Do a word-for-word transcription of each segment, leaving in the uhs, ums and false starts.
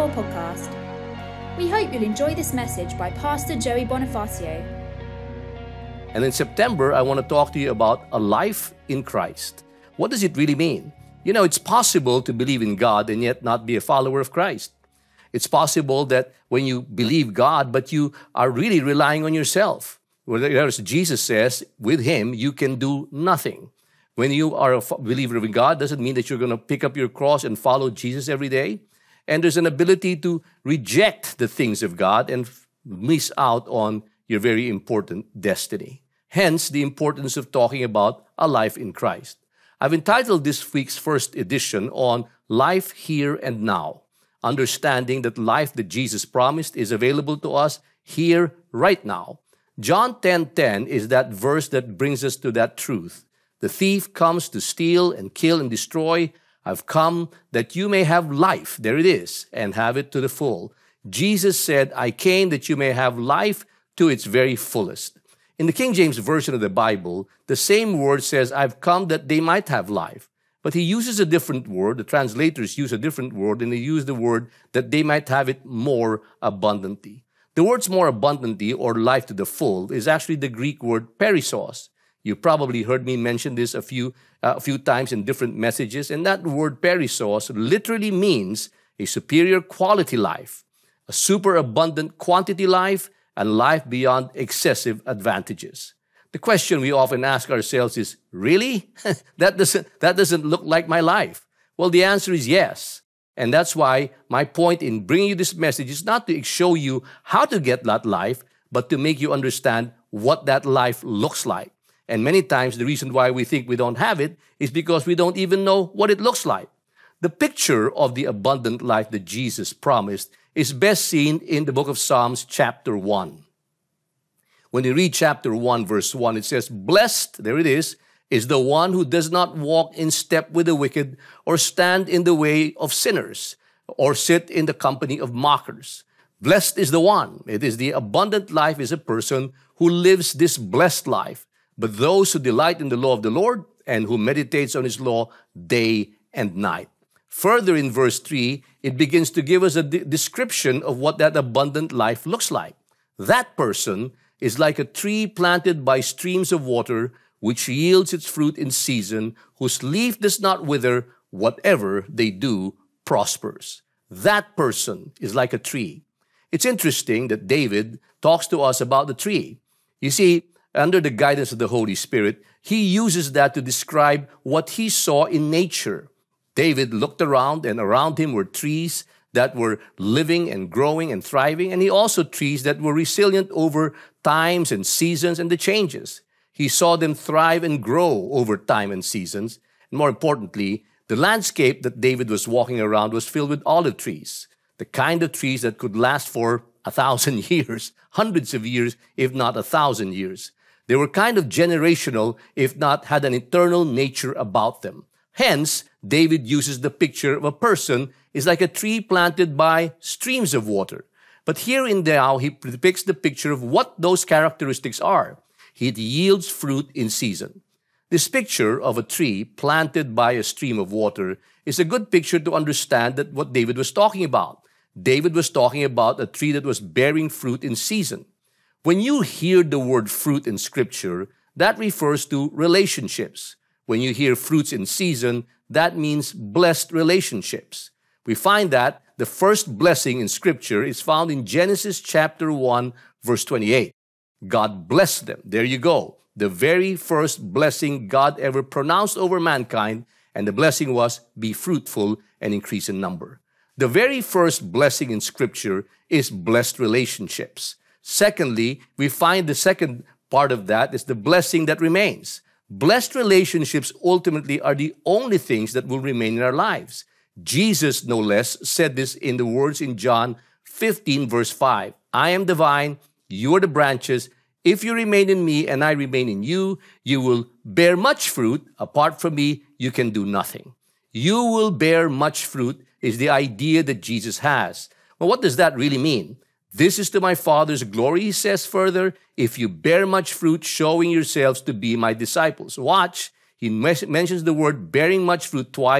Core podcast. We hope you'll enjoy this message by Pastor Joey Bonifacio. And in September, I want to talk to you about a life in Christ. What does it really mean? You know, it's possible to believe in God and yet not be a follower of Christ. It's possible that when you believe God, but you are really relying on yourself. Whereas Jesus says, with Him, you can do nothing. When you are a believer in God, doesn't mean that you're going to pick up your cross and follow Jesus every day. And there's an ability to reject the things of God and miss out on your very important destiny. Hence, the importance of talking about a life in Christ. I've entitled this week's first edition on Life Here and Now, understanding that life that Jesus promised is available to us here, right now. John ten ten is that verse that brings us to that truth. The thief comes to steal and kill and destroy. I've come that you may have life, there it is, and have it to the full. Jesus said, I came that you may have life to its very fullest. In the King James Version of the Bible, the same word says, I've come that they might have life. But he uses a different word. The translators use a different word, and they use the word that they might have it more abundantly. The words more abundantly or life to the full is actually the Greek word perissos. You probably heard me mention this a few uh, a few times in different messages, and that word perissos literally means a superior quality life, a superabundant quantity life, and life beyond excessive advantages. The question we often ask ourselves is, really? that doesn't that doesn't look like my life. Well, the answer is yes. And that's why my point in bringing you this message is not to show you how to get that life, but to make you understand what that life looks like. And many times the reason why we think we don't have it is because we don't even know what it looks like. The picture of the abundant life that Jesus promised is best seen in the book of Psalms chapter one. When you read chapter one, verse one, it says, Blessed, there it is, is the one who does not walk in step with the wicked or stand in the way of sinners or sit in the company of mockers. Blessed is the one. It is the abundant life is a person who lives this blessed life. But those who delight in the law of the Lord and who meditates on His law day and night. Further in verse three, it begins to give us a de- description of what that abundant life looks like. That person is like a tree planted by streams of water, which yields its fruit in season, whose leaf does not wither, whatever they do prospers. That person is like a tree. It's interesting that David talks to us about the tree. You see, under the guidance of the Holy Spirit, he uses that to describe what he saw in nature. David looked around, and around him were trees that were living and growing and thriving, and he also trees that were resilient over times and seasons and the changes. He saw them thrive and grow over time and seasons. And more importantly, the landscape that David was walking around was filled with olive trees, the kind of trees that could last for a thousand years, hundreds of years, if not a thousand years. They were kind of generational, if not had an eternal nature about them. Hence, David uses the picture of a person is like a tree planted by streams of water. But here in now, he depicts the picture of what those characteristics are. It yields fruit in season. This picture of a tree planted by a stream of water is a good picture to understand that what David was talking about. David was talking about a tree that was bearing fruit in season. When you hear the word fruit in Scripture, that refers to relationships. When you hear fruits in season, that means blessed relationships. We find that the first blessing in Scripture is found in Genesis chapter one, verse twenty-eight. God blessed them. There you go. The very first blessing God ever pronounced over mankind, and the blessing was, be fruitful and increase in number. The very first blessing in Scripture is blessed relationships. Secondly, we find the second part of that is the blessing that remains. Blessed relationships ultimately are the only things that will remain in our lives. Jesus, no less, said this in the words in John fifteen, verse five. I am the vine, you are the branches. If you remain in me and I remain in you, you will bear much fruit. Apart from me, you can do nothing. You will bear much fruit is the idea that Jesus has. Well, what does that really mean? This is to my Father's glory, he says further, if you bear much fruit, showing yourselves to be my disciples. Watch, he mentions the word bearing much fruit twice,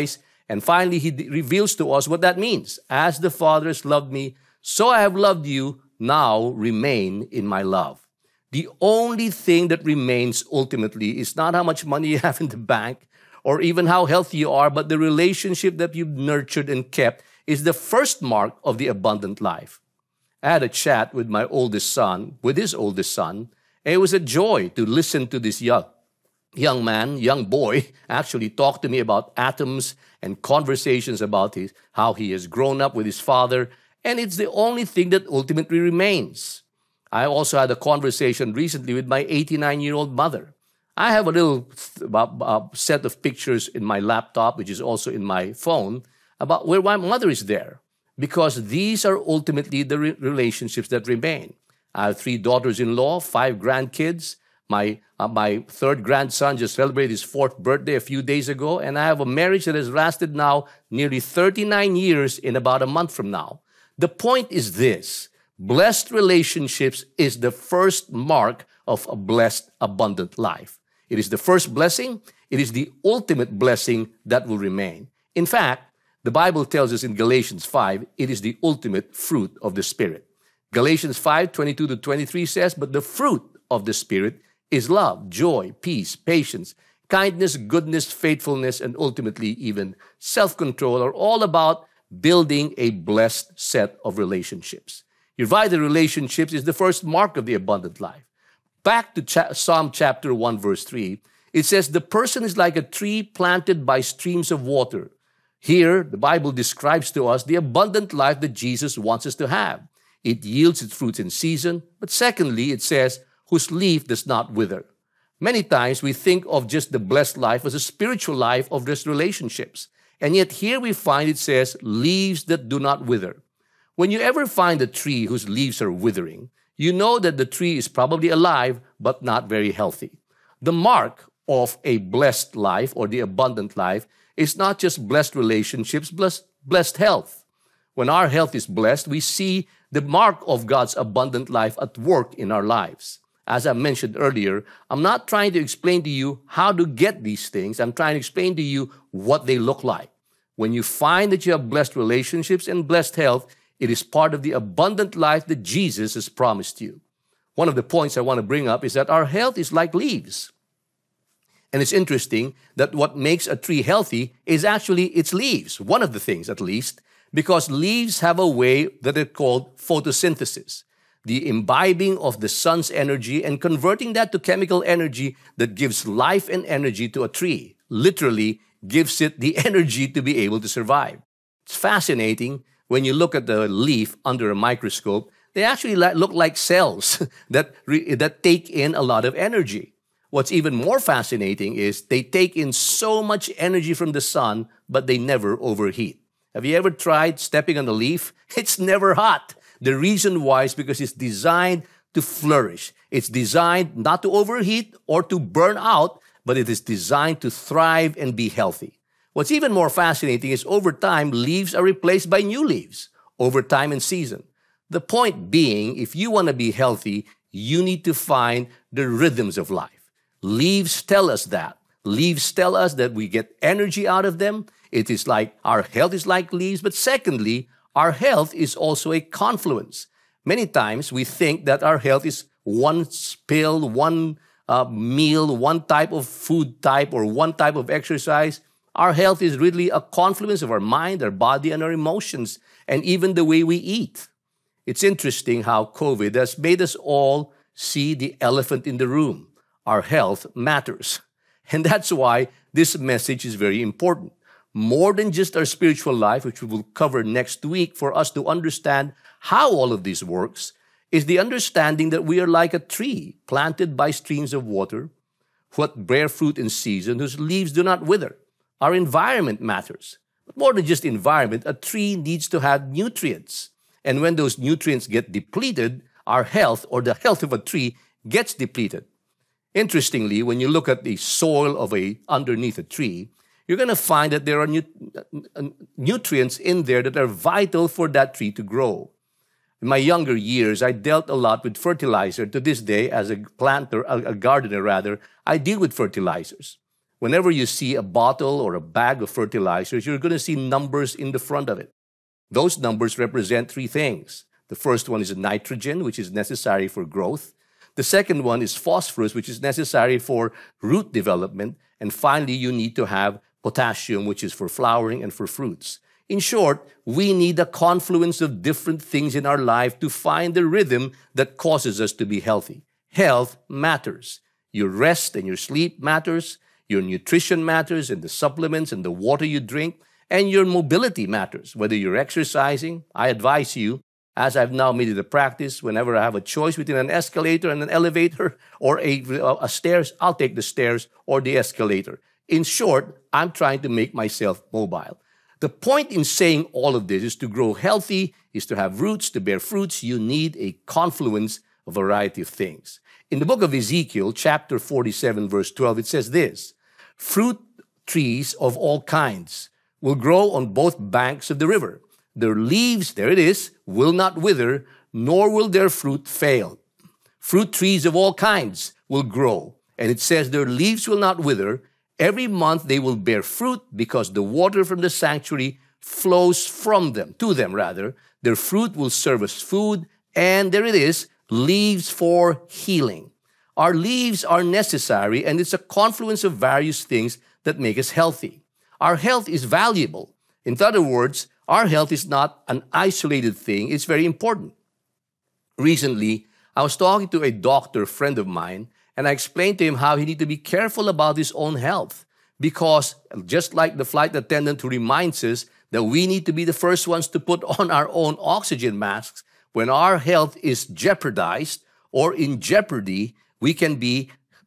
And finally, he d- reveals to us what that means. As the Father has loved me, so I have loved you. Now remain in my love. The only thing that remains ultimately is not how much money you have in the bank or even how healthy you are, but the relationship that you've nurtured and kept is the first mark of the abundant life. I had a chat with my oldest son, with his oldest son, and it was a joy to listen to this young, young man, young boy, actually talk to me about atoms and conversations about his, how he has grown up with his father, and it's the only thing that ultimately remains. I also had a conversation recently with my eighty-nine-year-old mother. I have a little uh, set of pictures in my laptop, which is also in my phone, about where my mother is there, because these are ultimately the re- relationships that remain. I have three daughters-in-law, five grandkids. My uh, my third grandson just celebrated his fourth birthday a few days ago, and I have a marriage that has lasted now nearly thirty-nine years in about a month from now. The point is this: blessed relationships is the first mark of a blessed, abundant life. It is the first blessing. It is the ultimate blessing that will remain. In fact, the Bible tells us in Galatians five, it is the ultimate fruit of the Spirit. Galatians five, twenty-two to twenty-three says, but the fruit of the Spirit is love, joy, peace, patience, kindness, goodness, faithfulness, and ultimately even self-control are all about building a blessed set of relationships. Your vital relationships is the first mark of the abundant life. Back to cha- Psalm chapter one, verse three, it says, the person is like a tree planted by streams of water. Here, the Bible describes to us the abundant life that Jesus wants us to have. It yields its fruits in season, but secondly, it says, whose leaf does not wither. Many times we think of just the blessed life as a spiritual life of just relationships. And yet here we find it says, leaves that do not wither. When you ever find a tree whose leaves are withering, you know that the tree is probably alive, but not very healthy. The mark of a blessed life or the abundant life is not just blessed relationships, blessed, blessed health. When our health is blessed, we see the mark of God's abundant life at work in our lives. As I mentioned earlier, I'm not trying to explain to you how to get these things. I'm trying to explain to you what they look like. When you find that you have blessed relationships and blessed health, it is part of the abundant life that Jesus has promised you. One of the points I want to bring up is that our health is like leaves. And it's interesting that what makes a tree healthy is actually its leaves, one of the things at least, because leaves have a way that are called photosynthesis, the imbibing of the sun's energy and converting that to chemical energy that gives life and energy to a tree, literally gives it the energy to be able to survive. It's fascinating when you look at the leaf under a microscope. They actually look like cells that, re- that take in a lot of energy. What's even more fascinating is they take in so much energy from the sun, but they never overheat. Have you ever tried stepping on a leaf? It's never hot. The reason why is because it's designed to flourish. It's designed not to overheat or to burn out, but it is designed to thrive and be healthy. What's even more fascinating is over time, leaves are replaced by new leaves, over time and season. The point being, if you want to be healthy, you need to find the rhythms of life. Leaves tell us that. Leaves tell us that we get energy out of them. It is like our health is like leaves, but secondly, our health is also a confluence. Many times we think that our health is one pill, one uh, meal, one type of food type, or one type of exercise. Our health is really a confluence of our mind, our body, and our emotions, and even the way we eat. It's interesting how COVID has made us all see the elephant in the room. Our health matters. And that's why this message is very important. More than just our spiritual life, which we will cover next week, for us to understand how all of this works, is the understanding that we are like a tree planted by streams of water, what bear fruit in season, whose leaves do not wither. Our environment matters. But more than just environment, a tree needs to have nutrients. And when those nutrients get depleted, our health or the health of a tree gets depleted. Interestingly, when you look at the soil of a underneath a tree, you're going to find that there are nu- nutrients in there that are vital for that tree to grow. In my younger years, I dealt a lot with fertilizer. To this day, as a planter, a, a gardener rather, I deal with fertilizers. Whenever you see a bottle or a bag of fertilizers, you're going to see numbers in the front of it. Those numbers represent three things. The first one is nitrogen, which is necessary for growth. The second one is phosphorus, which is necessary for root development. And finally, you need to have potassium, which is for flowering and for fruits. In short, we need a confluence of different things in our life to find the rhythm that causes us to be healthy. Health matters. Your rest and your sleep matters. Your nutrition matters, and the supplements and the water you drink. And your mobility matters. Whether you're exercising, I advise you, as I've now made it a practice, whenever I have a choice between an escalator and an elevator or a, a stairs, I'll take the stairs or the escalator. In short, I'm trying to make myself mobile. The point in saying all of this is to grow healthy, is to have roots, to bear fruits. You need a confluence, a variety of things. In the book of Ezekiel, chapter forty-seven, verse twelve, it says this, fruit trees of all kinds will grow on both banks of the river. Their leaves, there it is, will not wither, nor will their fruit fail. Fruit trees of all kinds will grow. And it says their leaves will not wither. Every month they will bear fruit because the water from the sanctuary flows from them, to them rather. Their fruit will serve as food. And there it is, leaves for healing. Our leaves are necessary, and it's a confluence of various things that make us healthy. Our health is valuable. In other words, our health is not an isolated thing. It's very important. Recently, I was talking to a doctor friend of mine, and I explained to him how he needs to be careful about his own health. Because just like the flight attendant who reminds us that we need to be the first ones to put on our own oxygen masks, when our health is jeopardized or in jeopardy, we can be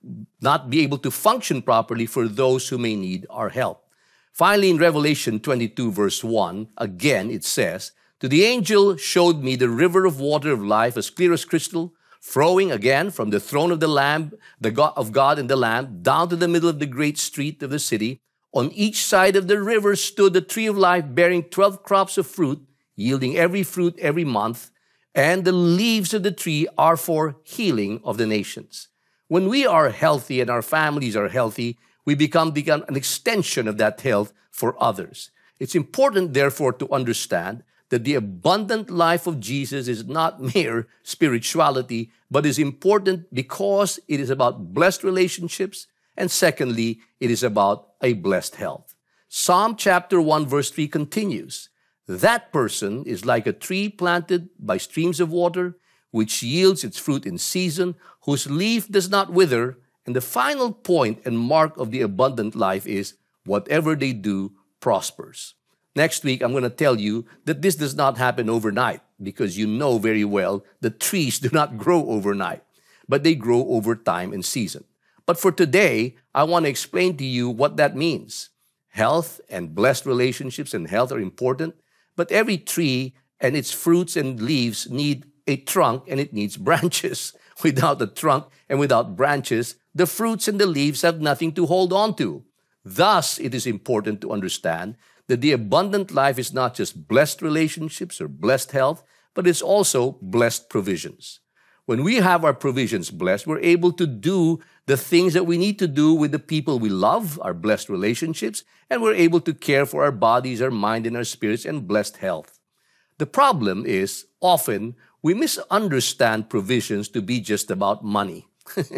not be able to function properly for those who may need our help. Finally, in Revelation twenty-two, verse one, again it says, to the angel showed me the river of water of life as clear as crystal, flowing again from the throne of the Lamb, the God of God and the Lamb, down to the middle of the great street of the city. On each side of the river stood the tree of life, bearing twelve crops of fruit, yielding every fruit every month, and the leaves of the tree are for healing of the nations. When we are healthy and our families are healthy, we become, become an extension of that health for others. It's important, therefore, to understand that the abundant life of Jesus is not mere spirituality, but is important because it is about blessed relationships, and secondly, it is about a blessed health. Psalm chapter one, verse three continues, that person is like a tree planted by streams of water, which yields its fruit in season, whose leaf does not wither. And the final point and mark of the abundant life is whatever they do prospers. Next week, I'm going to tell you that this does not happen overnight because you know very well that trees do not grow overnight, but they grow over time and season. But for today, I want to explain to you what that means. Health and blessed relationships and health are important, but every tree and its fruits and leaves need a trunk and it needs branches. Without a trunk and without branches, the fruits and the leaves have nothing to hold on to. Thus, it is important to understand that the abundant life is not just blessed relationships or blessed health, but it's also blessed provisions. When we have our provisions blessed, we're able to do the things that we need to do with the people we love, our blessed relationships, and we're able to care for our bodies, our mind, and our spirits, and blessed health. The problem is, often, we misunderstand provisions to be just about money.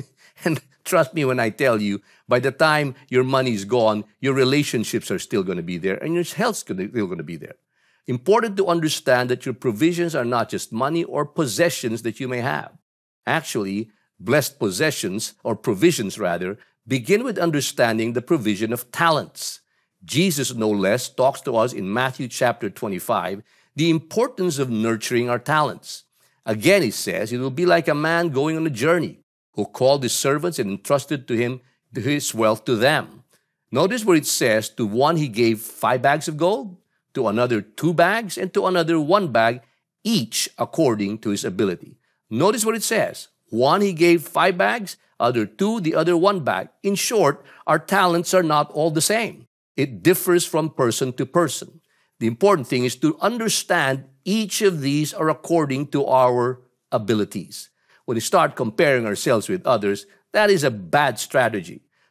And trust me when I tell you, by the time your money is gone, your relationships are still going to be there and your health's still going to be there. Important to understand that your provisions are not just money or possessions that you may have. Actually, blessed possessions, or provisions rather, begin with understanding the provision of talents. Jesus, no less, talks to us in Matthew chapter twenty-five, the importance of nurturing our talents. Again, he says, it will be like a man going on a journey who called his servants and entrusted to him his wealth to them. Notice where it says, to one he gave five bags of gold, to another two bags, and to another one bag, each according to his ability. Notice what it says. One he gave five bags, other two, the other one bag. In short, our talents are not all the same. It differs from person to person. The important thing is to understand each of these are according to our abilities. When we start comparing ourselves with others, that is a bad strategy.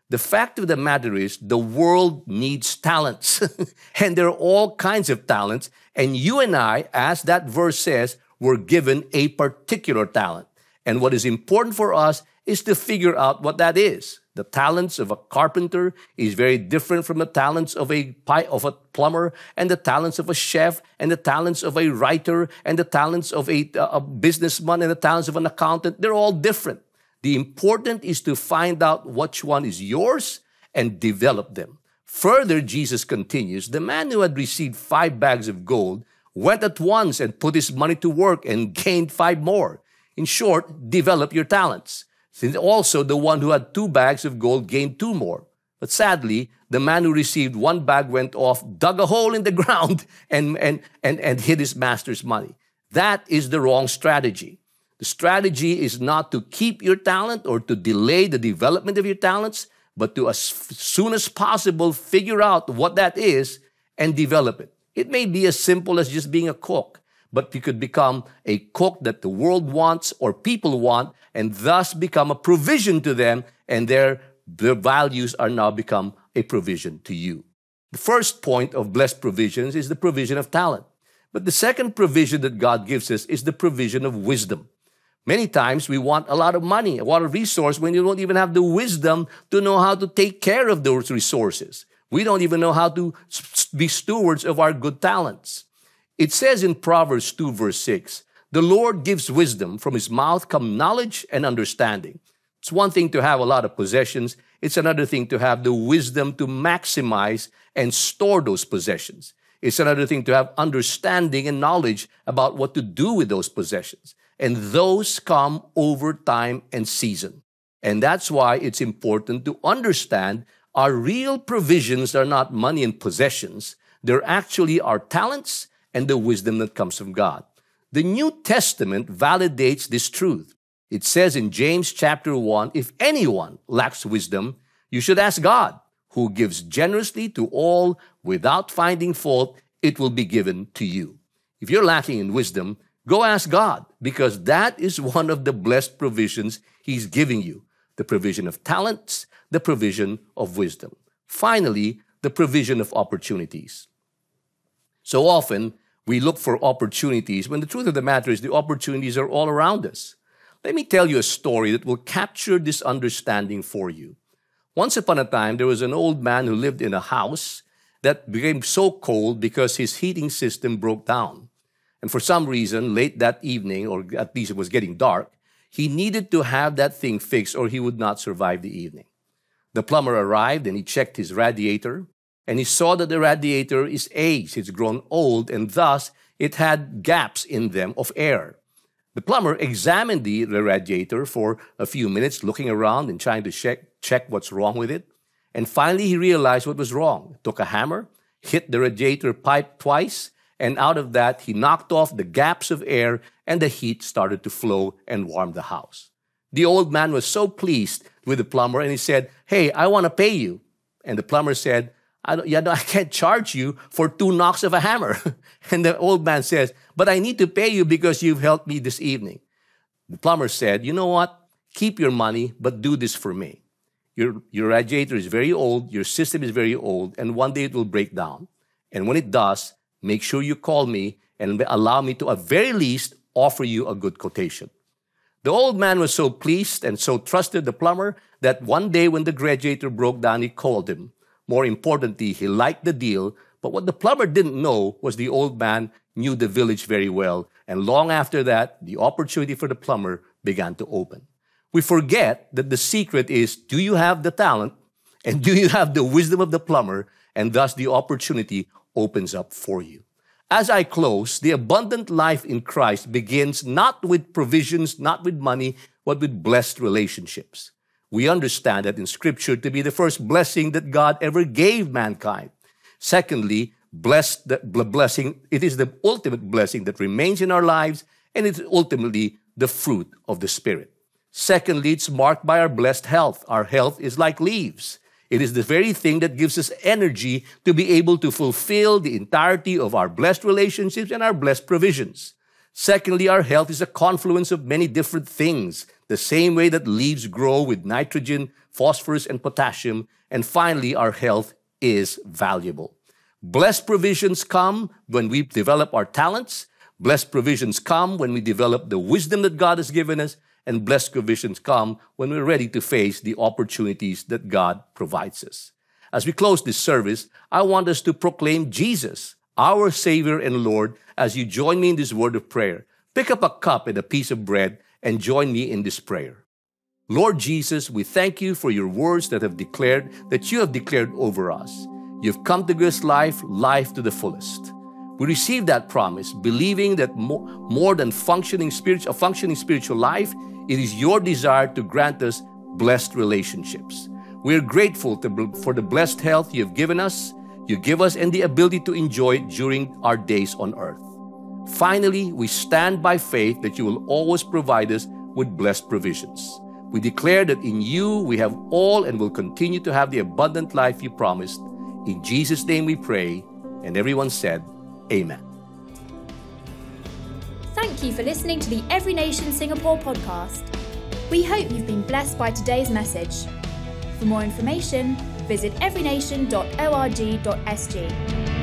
The fact of the matter is the world needs talents. And there are all kinds of talents. And you and I, as that verse says, were given a particular talent. And what is important for us is to figure out what that is. The talents of a carpenter is very different from the talents of a of a plumber, and the talents of a chef, and the talents of a writer, and the talents of a, a businessman, and the talents of an accountant. They're all different. The important is to find out which one is yours and develop them. Further, Jesus continues, the man who had received five bags of gold went at once and put his money to work and gained five more. In short, develop your talents. Since also the one who had two bags of gold gained two more. But sadly, the man who received one bag went off, dug a hole in the ground, and, and, and, and hid his master's money. That is the wrong strategy. The strategy is not to keep your talent or to delay the development of your talents, but to as soon as possible figure out what that is and develop it. It may be as simple as just being a cook, but you could become a cook that the world wants or people want, and thus become a provision to them, and their, their values are now become a provision to you. The first point of blessed provisions is the provision of talent. But the second provision that God gives us is the provision of wisdom. Many times we want a lot of money, a lot of resource, when you don't even have the wisdom to know how to take care of those resources. We don't even know how to be stewards of our good talents. It says in Proverbs two verse six, the Lord gives wisdom, from his mouth come knowledge and understanding. It's one thing to have a lot of possessions. It's another thing to have the wisdom to maximize and store those possessions. It's another thing to have understanding and knowledge about what to do with those possessions. And those come over time and season. And that's why it's important to understand our real provisions are not money and possessions. They're actually our talents and the wisdom that comes from God. The New Testament validates this truth. It says in James chapter one, if anyone lacks wisdom, you should ask God, who gives generously to all without finding fault, it will be given to you. If you're lacking in wisdom, go ask God, because that is one of the blessed provisions he's giving you. The provision of talents, the provision of wisdom. Finally, the provision of opportunities. So often, we look for opportunities when the truth of the matter is the opportunities are all around us. Let me tell you a story that will capture this understanding for you. Once upon a time, there was an old man who lived in a house that became so cold because his heating system broke down. And for some reason, late that evening, or at least it was getting dark, he needed to have that thing fixed or he would not survive the evening. The plumber arrived and he checked his radiator, and he saw that the radiator is aged, it's grown old, and thus it had gaps in them of air. The plumber examined the, the radiator for a few minutes, looking around and trying to check, check what's wrong with it. And finally, he realized what was wrong. Took a hammer, hit the radiator pipe twice, and out of that, he knocked off the gaps of air, and the heat started to flow and warm the house. The old man was so pleased with the plumber, and he said, hey, I want to pay you. And the plumber said, I, don't, yeah, no, I can't charge you for two knocks of a hammer. And the old man says, but I need to pay you because you've helped me this evening. The plumber said, you know what? Keep your money, but do this for me. Your, your radiator is very old, your system is very old, and one day it will break down. And when it does, make sure you call me and allow me to, at very least, offer you a good quotation. The old man was so pleased and so trusted the plumber that one day when the radiator broke down, he called him. More importantly, he liked the deal, but what the plumber didn't know was the old man knew the village very well, and long after that, the opportunity for the plumber began to open. We forget that the secret is, do you have the talent, and do you have the wisdom of the plumber, and thus the opportunity opens up for you. As I close, the abundant life in Christ begins not with provisions, not with money, but with blessed relationships. We understand that in Scripture to be the first blessing that God ever gave mankind. Secondly, blessed the blessing, it is the ultimate blessing that remains in our lives, and it's ultimately the fruit of the Spirit. Secondly, it's marked by our blessed health. Our health is like leaves. It is the very thing that gives us energy to be able to fulfill the entirety of our blessed relationships and our blessed provisions. Secondly, our health is a confluence of many different things. The same way that leaves grow with nitrogen phosphorus and potassium, and finally, our health is valuable. Blessed provisions come when we develop our talents. Blessed provisions come when we develop the wisdom that God has given us. And blessed provisions come when we're ready to face the opportunities that God provides us. As we close this service, I want us to proclaim Jesus, our Savior and Lord, as you join me in this word of prayer. Pick up a cup and a piece of bread and join me in this prayer. Lord Jesus, we thank you for your words that have declared, that you have declared over us. You've come to give us life, life to the fullest. We receive that promise, believing that more, more than functioning spiritual, a functioning spiritual life, it is your desire to grant us blessed relationships. We are grateful to, for the blessed health you have given us, you give us, and the ability to enjoy it during our days on earth. Finally, we stand by faith that you will always provide us with blessed provisions. We declare that in you we have all and will continue to have the abundant life you promised. In Jesus' name we pray, and everyone said, Amen. Thank you for listening to the Every Nation Singapore podcast. We hope you've been blessed by today's message. For more information, visit every nation dot org dot s g.